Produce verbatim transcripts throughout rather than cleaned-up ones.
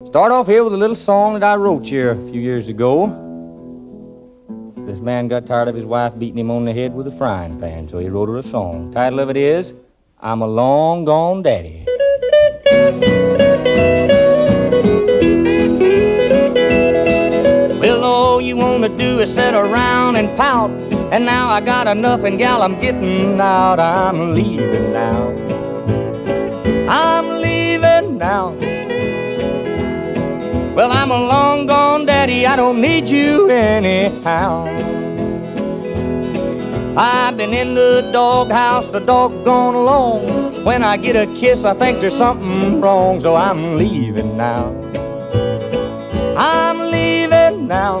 Start off here with a little song that I wrote here a few years ago. This man got tired of his wife beating him on the head with a frying pan, so he wrote her a song. Title of it is, I'm a Long Gone Daddy. Well, all you want to do is sit around and pout, and now I got enough, and gal, I'm getting out. I'm leaving now. I'm leaving now. Well, I'm a long gone daddy, I don't need you anyhow. I've been in the doghouse so doggone long. When I get a kiss, I think there's something wrong, so I'm leaving now. I'm leaving now.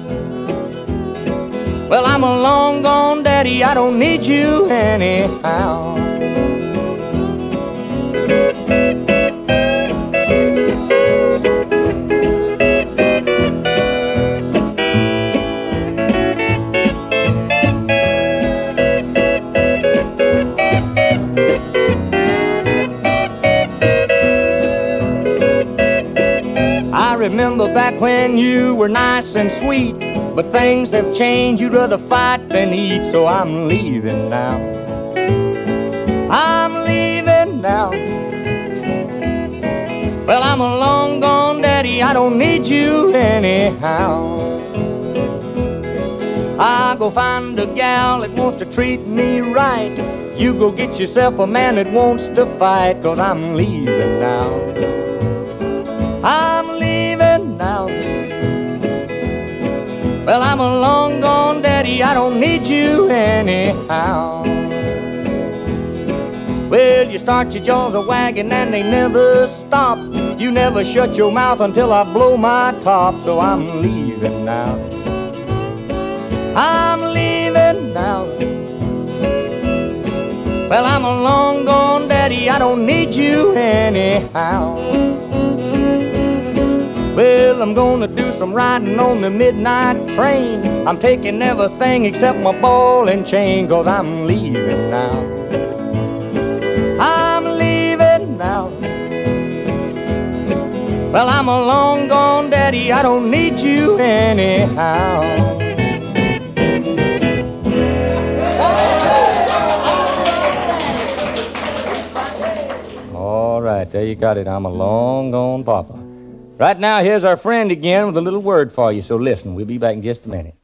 Well, I'm a long gone daddy, I don't need you anyhow. I remember back when you were nice and sweet, but things have changed, you'd rather fight than eat, so I'm leaving now. I'm leaving now. Well, I'm a long gone daddy, I don't need you anyhow. I'll go find a gal that wants to treat me right. You go get yourself a man that wants to fight, 'cause I'm leaving now. I'm leaving now. Well, I'm a long gone daddy, I don't need you anyhow. Well, you start your jaws a wagging and they never stop. You never shut your mouth until I blow my top, so I'm leaving now. I'm leaving now. Well, I'm a long gone daddy, I don't need you anyhow. Well, I'm gonna do some riding on the midnight train. I'm taking everything except my ball and chain, 'cause I'm leaving now. I'm leaving now. Well, I'm a long gone daddy, I don't need you anyhow. All right, there you got it. I'm a long gone papa. Right now, here's our friend again with a little word for you, so listen, we'll be back in just a minute.